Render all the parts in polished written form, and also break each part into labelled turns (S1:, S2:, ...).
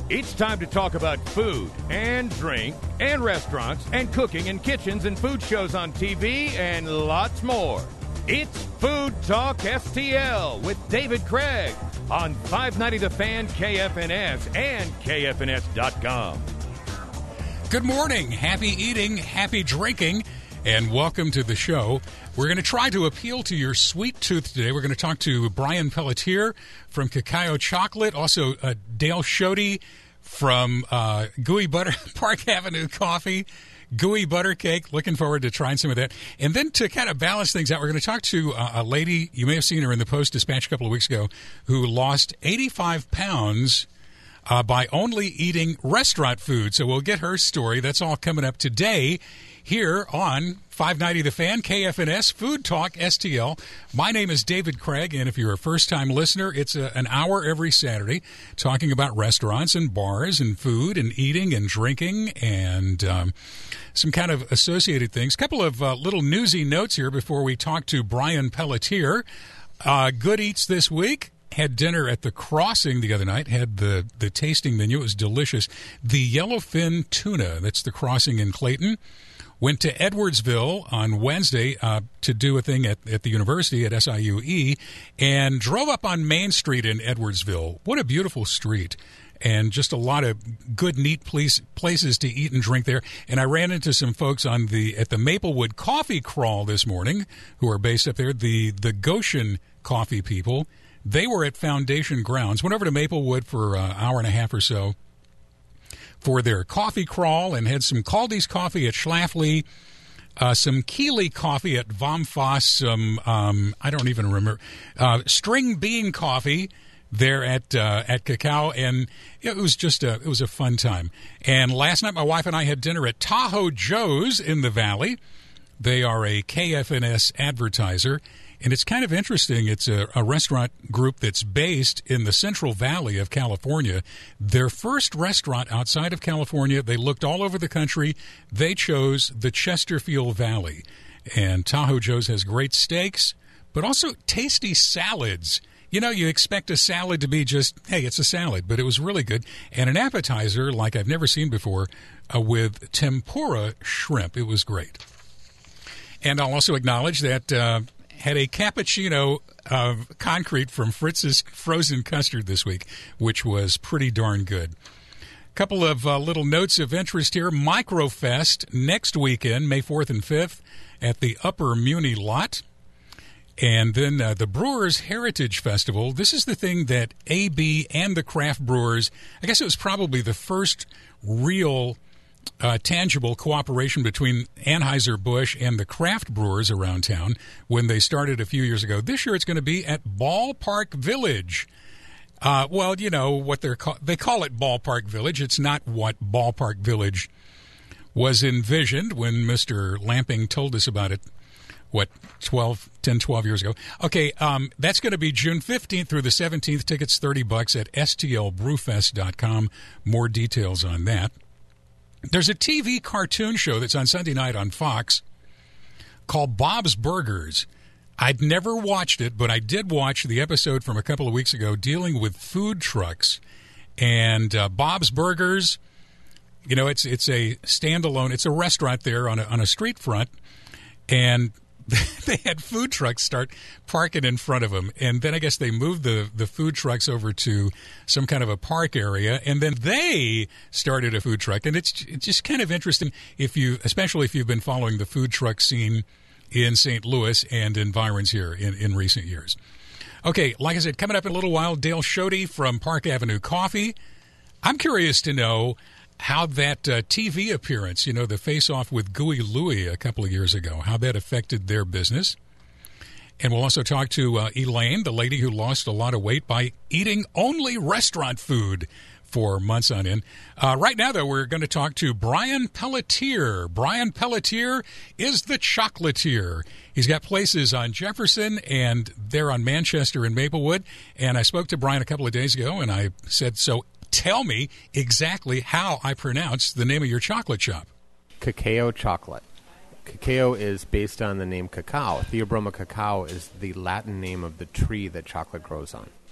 S1: It's time to talk about food and drink and restaurants and cooking and kitchens and food shows on TV and lots more. It's Food Talk STL with David Craig on 590 The Fan, KFNS, and KFNS.com.
S2: Good morning, happy eating, happy drinking, and welcome to the show. We're going to try to appeal to your sweet tooth today. We're going to talk to Brian Pelletier from Cacao Chocolate, also Dale Shoddy from Gooey Butter Park Avenue Coffee, Gooey Butter Cake. Looking forward to trying some of that. And then to kind of balance things out, we're going to talk to a lady, you may have seen her in the Post-Dispatch a couple of weeks ago, who lost 85 pounds by only eating restaurant food. So we'll get her story. That's all coming up today here on 590 The Fan, KFNS, Food Talk STL. My name is David Craig, and if you're a first-time listener, it's an hour every Saturday talking about restaurants and bars and food and eating and drinking and some kind of associated things. A couple of little newsy notes here before we talk to Brian Pelletier. Good eats this week. Had dinner at the Crossing the other night, had the tasting menu. It was delicious. The yellowfin tuna, that's the Crossing in Clayton. Went to Edwardsville on Wednesday to do a thing at the university at SIUE and drove up on Main Street in Edwardsville. What a beautiful street. And just a lot of good, neat places to eat and drink there. And I ran into some folks at the Maplewood Coffee Crawl this morning who are based up there, the Goshen coffee people. They were at Foundation Grounds. Went over to Maplewood for an hour and a half or so for their coffee crawl and had some Caldy's coffee at Schlafly, some Keeley coffee at Vomfos, some, I don't even remember, string bean coffee there at Cacao, and it was just it was a fun time. And last night my wife and I had dinner at Tahoe Joe's in the Valley. They are a KFNS advertiser. And it's kind of interesting. It's a restaurant group that's based in the Central Valley of California. Their first restaurant outside of California, they looked all over the country. They chose the Chesterfield Valley. And Tahoe Joe's has great steaks, but also tasty salads. You know, you expect a salad to be just, hey, it's a salad, but it was really good. And an appetizer like I've never seen before with tempura shrimp. It was great. And I'll also acknowledge that had a cappuccino of concrete from Fritz's Frozen Custard this week, which was pretty darn good. Couple of little notes of interest here. Microfest next weekend, May 4th and 5th, at the Upper Muni Lot. And then the Brewers Heritage Festival. This is the thing that AB and the craft brewers, I guess it was probably the first real tangible cooperation between Anheuser-Busch and the craft brewers around town when they started a few years ago. This year it's going to be at Ballpark Village. Well, you know what they call it Ballpark Village. It's not what Ballpark Village was envisioned when Mr. Lamping told us about it, 10, 12 years ago. Okay, that's going to be June 15th through the 17th. Tickets $30 at stlbrewfest.com. More details on that. There's a TV cartoon show that's on Sunday night on Fox called Bob's Burgers. I'd never watched it, but I did watch the episode from a couple of weeks ago dealing with food trucks. And Bob's Burgers, you know, it's a standalone, it's a restaurant there on a street front, and they had food trucks start parking in front of them. And then I guess they moved the food trucks over to some kind of a park area. And then they started a food truck. And it's just kind of interesting especially if you've been following the food truck scene in St. Louis and environs here in recent years. Okay, like I said, coming up in a little while, Dale Shoddy from Park Avenue Coffee. I'm curious to know how that TV appearance, you know, the face-off with Gooey Louie a couple of years ago, how that affected their business. And we'll also talk to Elaine, the lady who lost a lot of weight by eating only restaurant food for months on end. Right now, though, we're going to talk to Brian Pelletier. Brian Pelletier is the chocolatier. He's got places on Jefferson and there on Manchester and Maplewood. And I spoke to Brian a couple of days ago, and I said, so tell me exactly how I pronounce the name of your chocolate shop.
S3: Cacao Chocolate. Cacao is based on the name cacao. Theobroma cacao is the Latin name of the tree that chocolate grows on.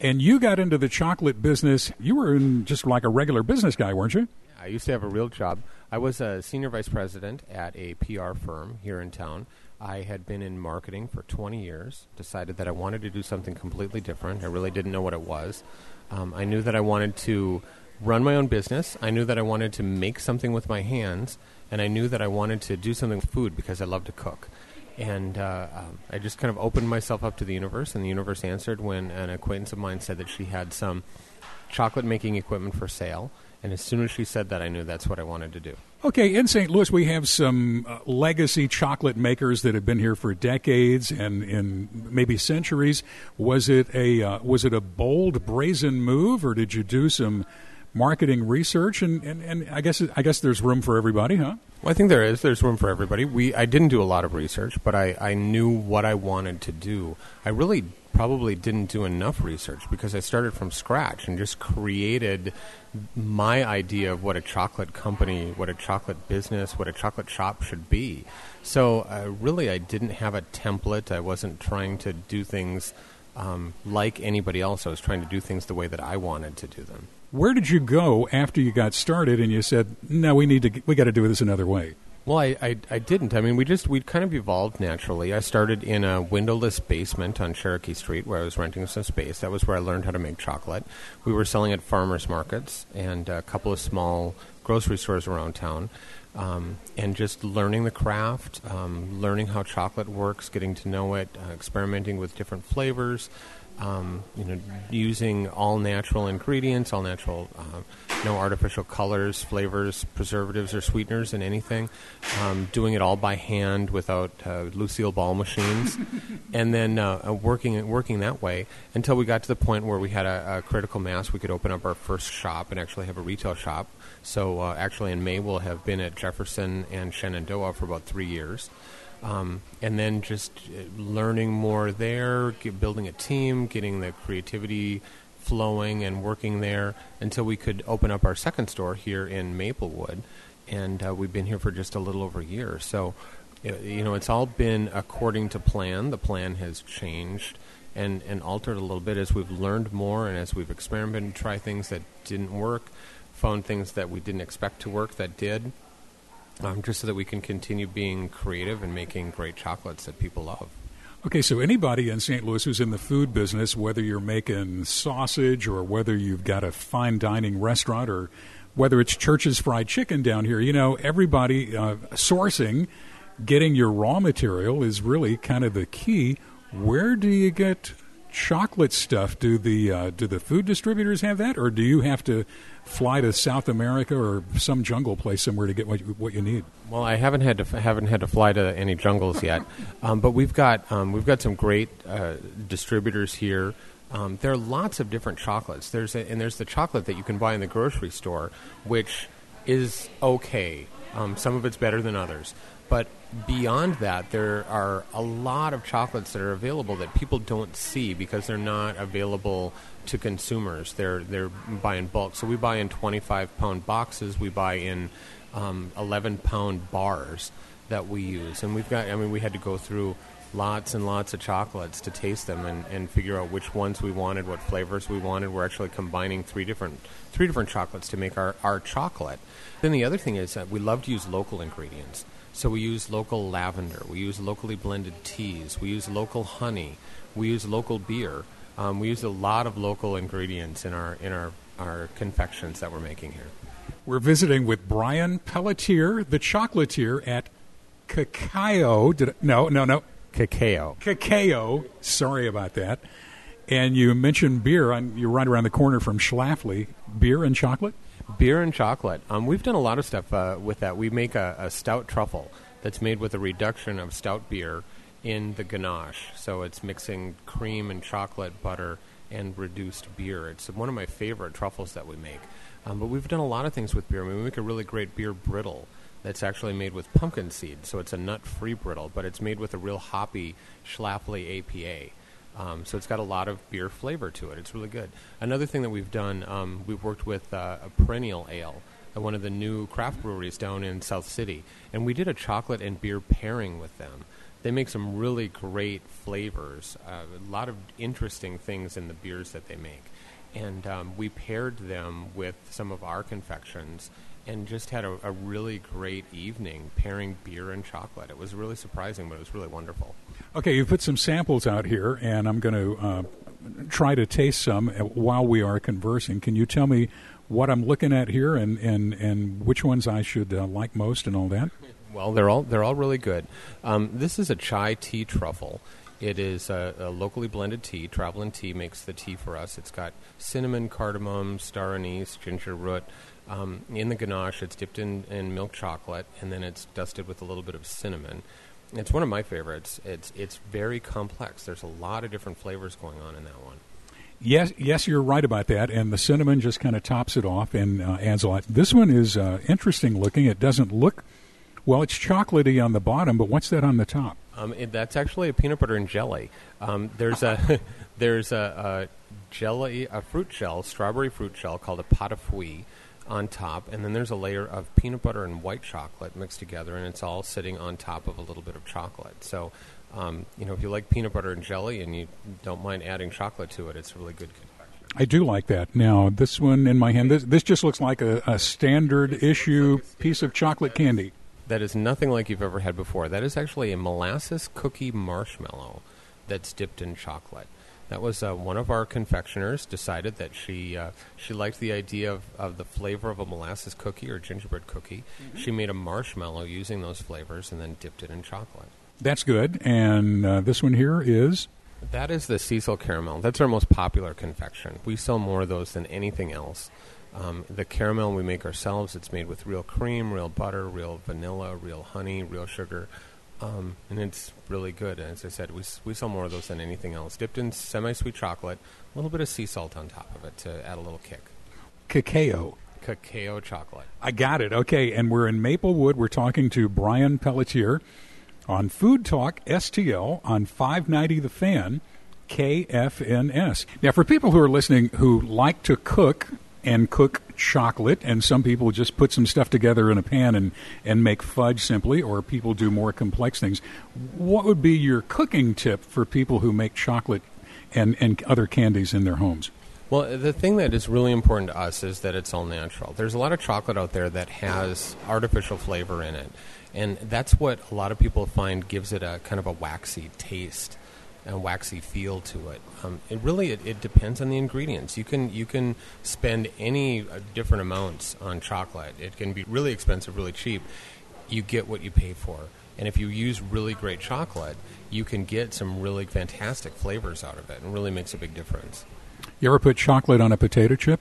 S2: And you got into the chocolate business. You were just like a regular business guy, weren't you?
S3: I used to have a real job. I was a senior vice president at a PR firm here in town. I had been in marketing for 20 years, decided that I wanted to do something completely different. I really didn't know what it was. I knew that I wanted to run my own business. I knew that I wanted to make something with my hands, and I knew that I wanted to do something with food because I love to cook. And I just kind of opened myself up to the universe, and the universe answered when an acquaintance of mine said that she had some chocolate-making equipment for sale. And as soon as she said that, I knew that's what I wanted to do.
S2: Okay, in St. Louis, we have some legacy chocolate makers that have been here for decades and in maybe centuries. Was it a bold, brazen move, or did you do some marketing research? And I guess there's room for everybody, huh?
S3: Well, I think there is. There's room for everybody. I didn't do a lot of research, but I knew what I wanted to do. I really probably didn't do enough research because I started from scratch and just created my idea of what a chocolate company, what a chocolate business, what a chocolate shop should be. So really I didn't have a template. I wasn't trying to do things like anybody else. I was trying to do things the way that I wanted to do them.
S2: Where did you go after you got started and you said, no, we got to do this another way?
S3: Well, I didn't. I mean, we'd kind of evolved naturally. I started in a windowless basement on Cherokee Street where I was renting some space. That was where I learned how to make chocolate. We were selling at farmers markets and a couple of small grocery stores around town, and just learning the craft, learning how chocolate works, getting to know it, experimenting with different flavors, using all natural ingredients, all natural, no artificial colors, flavors, preservatives, or sweeteners in anything. Doing it all by hand without Lucille Ball machines, and then working that way until we got to the point where we had a critical mass. We could open up our first shop and actually have a retail shop. So actually in May we'll have been at Jefferson and Shenandoah for about 3 years. And then just learning more there, building a team, getting the creativity flowing and working there until we could open up our second store here in Maplewood. And we've been here for just a little over a year. So, it's all been according to plan. The plan has changed and altered a little bit as we've learned more and as we've experimented, tried things that didn't work, found things that we didn't expect to work that did. Just so that we can continue being creative and making great chocolates that people love.
S2: Okay, so anybody in St. Louis who's in the food business, whether you're making sausage or whether you've got a fine dining restaurant or whether it's Church's Fried Chicken down here, everybody sourcing, getting your raw material is really kind of the key. Where do you get chocolate stuff? Do the food distributors have that, or do you have to fly to South America or some jungle place somewhere to get what you need? Well,
S3: I haven't had to fly to any jungles yet, but we've got some great distributors here. There are lots of different chocolates. There's the chocolate that you can buy in the grocery store, which is okay. Some of it's better than others. But beyond that, there are a lot of chocolates that are available that people don't see because they're not available to consumers. They're buy in bulk. So we buy in 25-pound boxes. We buy in 11-pound bars that we use. And we had to go through lots and lots of chocolates to taste them and figure out which ones we wanted, what flavors we wanted. We're actually combining three different chocolates to make our chocolate. Then the other thing is that we love to use local ingredients. So we use local lavender, we use locally blended teas, we use local honey, we use local beer. We use a lot of local ingredients in our confections that we're making here.
S2: We're visiting with Brian Pelletier, the chocolatier at Cacao. No.
S3: Cacao.
S2: Cacao. Sorry about that. And you mentioned beer. You're right around the corner from Schlafly. Beer and chocolate?
S3: Beer and chocolate. We've done a lot of stuff with that. We make a stout truffle that's made with a reduction of stout beer in the ganache. So it's mixing cream and chocolate, butter, and reduced beer. It's one of my favorite truffles that we make. But we've done a lot of things with beer. We make a really great beer brittle that's actually made with pumpkin seed. So it's a nut-free brittle, but it's made with a real hoppy Schlafly APA. So it's got a lot of beer flavor to it. It's really good. Another thing that we've done, we've worked with a Perennial Ale at one of the new craft breweries down in South City, and we did a chocolate and beer pairing with them. They make some really great flavors, a lot of interesting things in the beers that they make. And we paired them with some of our confections and just had a really great evening pairing beer and chocolate. It was really surprising, but it was really wonderful.
S2: Okay, you put some samples out here, and I'm going to try to taste some while we are conversing. Can you tell me what I'm looking at here and which ones I should like most and all that?
S3: Well, they're all really good. This is a chai tea truffle. It is a locally blended tea. Travelin' Tea makes the tea for us. It's got cinnamon, cardamom, star anise, ginger root. In the ganache, it's dipped in milk chocolate, and then it's dusted with a little bit of cinnamon. It's one of my favorites. It's very complex. There's a lot of different flavors going on in that one.
S2: Yes, you're right about that, and the cinnamon just kind of tops it off and adds a lot. This one is interesting looking. It doesn't look, well, it's chocolatey on the bottom, but what's that on the top?
S3: That's actually a peanut butter and jelly. There's a jelly, a fruit shell, strawberry fruit shell called a pot au feuille on top, and then there's a layer of peanut butter and white chocolate mixed together, and it's all sitting on top of a little bit of chocolate. So, if you like peanut butter and jelly and you don't mind adding chocolate to it, it's a really good confection.
S2: I do like that. Now, this one in my hand, this just looks like a standard issue piece of chocolate candy.
S3: That is nothing like you've ever had before. That is actually a molasses cookie marshmallow that's dipped in chocolate. That was one of our confectioners decided that she liked the idea of the flavor of a molasses cookie or gingerbread cookie. Mm-hmm. She made a marshmallow using those flavors and then dipped it in chocolate.
S2: That's good. And this one here is?
S3: That is the Cecil caramel. That's our most popular confection. We sell more of those than anything else. The caramel we make ourselves. It's made with real cream, real butter, real vanilla, real honey, real sugar. And it's really good. And as I said, we sell more of those than anything else. Dipped in semi-sweet chocolate, a little bit of sea salt on top of it to add a little kick.
S2: Cacao
S3: chocolate.
S2: I got it. Okay, and we're in Maplewood. We're talking to Brian Pelletier on Food Talk STL on 590 The Fan, KFNS. Now, for people who are listening who like to cook and cook chocolate, and some people just put some stuff together in a pan and make fudge simply, or people do more complex things. What would be your cooking tip for people who make chocolate and other candies in their homes?
S3: Well, the thing that is really important to us is that it's all natural. There's a lot of chocolate out there that has artificial flavor in it, and that's what a lot of people find gives it a kind of a waxy taste and waxy feel to it. It depends on the ingredients. You can spend any different amounts on chocolate. It can be really expensive, really cheap. You get what you pay for. And if you use really great chocolate, you can get some really fantastic flavors out of it, and really makes a big difference.
S2: You ever put chocolate on a potato chip?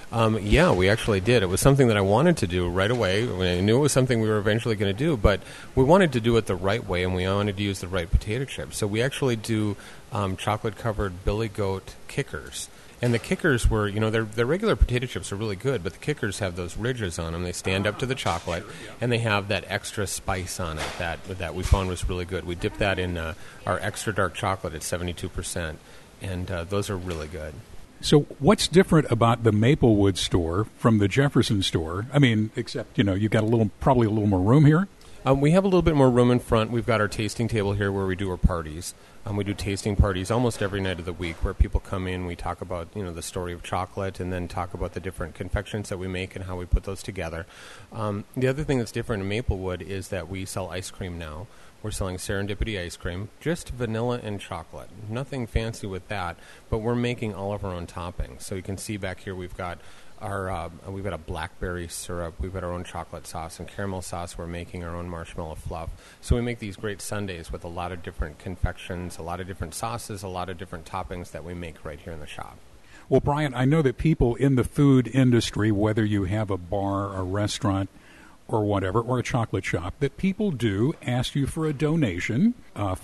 S3: Yeah, we actually did. It was something that I wanted to do right away. I knew it was something we were eventually going to do, but we wanted to do it the right way, and we wanted to use the right potato chips. So we actually do chocolate-covered Billy Goat kickers. And the kickers were, their regular potato chips are really good, but the kickers have those ridges on them. They stand up to the chocolate, and they have that extra spice on it that we found was really good. We dipped that in our extra dark chocolate at 72%, and those are really good.
S2: So what's different about the Maplewood store from the Jefferson store? I mean, except, you've got probably a little more room here?
S3: We have a little bit more room in front. We've got our tasting table here where we do our parties. We do tasting parties almost every night of the week where people come in. We talk about, the story of chocolate and then talk about the different confections that we make and how we put those together. The other thing that's different in Maplewood is that we sell ice cream now. We're selling Serendipity ice cream, just vanilla and chocolate. Nothing fancy with that, but we're making all of our own toppings. So you can see back here we've got we've got a blackberry syrup, we've got our own chocolate sauce and caramel sauce. We're making our own marshmallow fluff. So we make these great sundaes with a lot of different confections, a lot of different sauces, a lot of different toppings that we make right here in the shop.
S2: Well, Brian, I know that people in the food industry, whether you have a bar, a restaurant, or whatever, or a chocolate shop, that people do ask you for a donation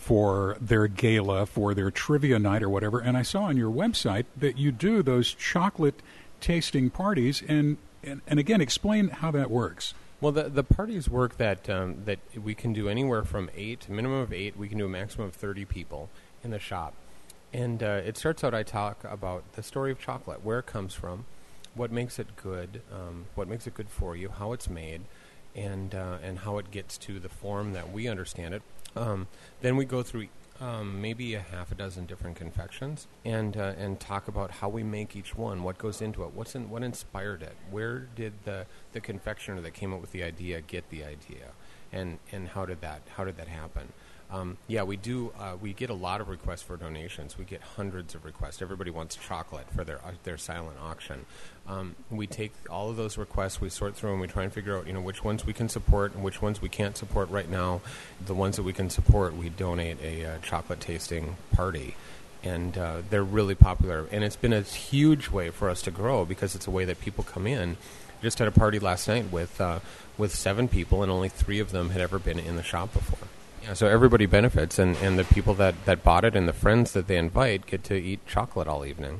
S2: for their gala, for their trivia night or whatever. And I saw on your website that you do those chocolate tasting parties. And again, explain how that works.
S3: Well, the parties work that we can do anywhere from 8, minimum of 8. We can do a maximum of 30 people in the shop. And it starts out, I talk about the story of chocolate, where it comes from, what makes it good for you, how it's made, and how it gets to the form that we understand it. Then we go through maybe a half a dozen different confections and talk about how we make each one, what goes into it, what inspired it, where did the confectioner that came up with the idea get the idea, and how did that happen. We do. We get a lot of requests for donations. We get hundreds of requests. Everybody wants chocolate for their silent auction. We take all of those requests, we sort through, and we try and figure out, which ones we can support and which ones we can't support right now. The ones that we can support, we donate a chocolate tasting party. And they're really popular. And it's been a huge way for us to grow because it's a way that people come in. Just had a party last night with 7 people, and only 3 of them had ever been in the shop before. Yeah, so everybody benefits, and the people that bought it and the friends that they invite get to eat chocolate all evening.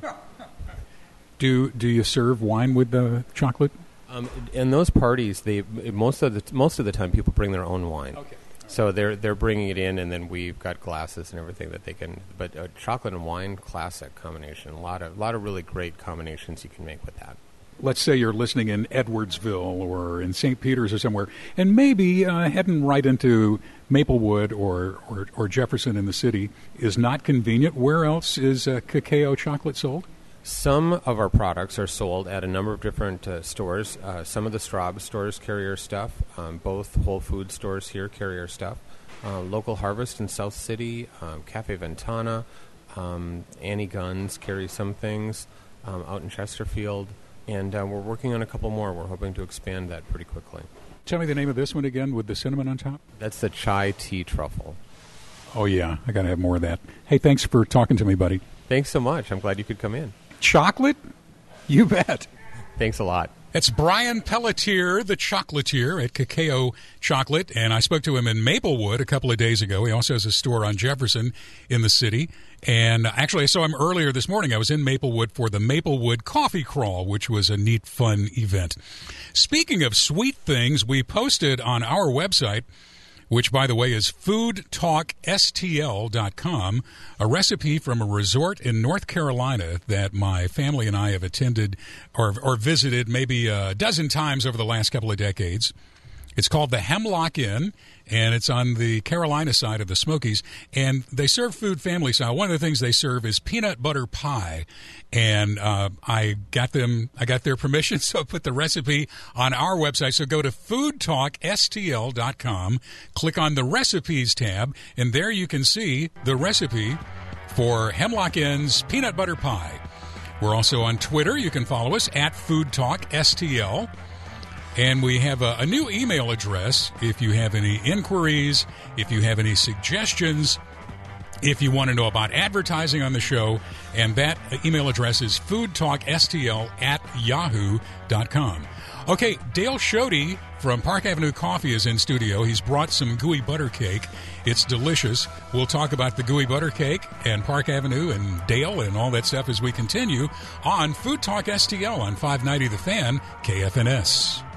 S2: Do you serve wine with the chocolate?
S3: In those parties, most of the time people bring their own wine. Okay. So they're bringing it in, and then we've got glasses and everything that they can. But chocolate and wine, classic combination. A lot of really great combinations you can make with that.
S2: Let's say you're listening in Edwardsville or in St. Peters or somewhere, and maybe heading right into Maplewood or Jefferson in the city is not convenient. Where else is Cacao chocolate sold?
S3: Some of our products are sold at a number of different stores. Some of the Straub stores carry our stuff. Both Whole Foods stores here carry our stuff. Local Harvest in South City, Cafe Ventana, Annie Gunn's carry some things out in Chesterfield. And we're working on a couple more. We're hoping to expand that pretty quickly.
S2: Tell me the name of this one again with the cinnamon on top.
S3: That's the chai tea truffle.
S2: Oh, yeah. I got to have more of that. Hey, thanks for talking to me, buddy.
S3: Thanks so much. I'm glad you could come in.
S2: Chocolate? You bet.
S3: Thanks a lot.
S2: It's Brian Pelletier, the chocolatier at Cacao Chocolate, and I spoke to him in Maplewood a couple of days ago. He also has a store on Jefferson in the city. And actually, I saw him earlier this morning. I was in Maplewood for the Maplewood Coffee Crawl, which was a neat, fun event. Speaking of sweet things, we posted on our website, which, by the way, is foodtalkstl.com, a recipe from a resort in North Carolina that my family and I have attended or visited maybe a dozen times over the last couple of decades. It's called the Hemlock Inn, and it's on the Carolina side of the Smokies, and they serve food family style. One of the things they serve is peanut butter pie, and I got their permission, so I put the recipe on our website. So go to foodtalkstl.com, click on the recipes tab, and there you can see the recipe for Hemlock Inn's peanut butter pie. We're also on Twitter. You can follow us at foodtalkstl. And we have a new email address if you have any inquiries, if you have any suggestions, if you want to know about advertising on the show. And that email address is foodtalkstl@yahoo.com. Okay, Dale Shoddy from Park Avenue Coffee is in studio. He's brought some gooey butter cake. It's delicious. We'll talk about the gooey butter cake and Park Avenue and Dale and all that stuff as we continue on Food Talk STL on 590 The Fan, KFNS.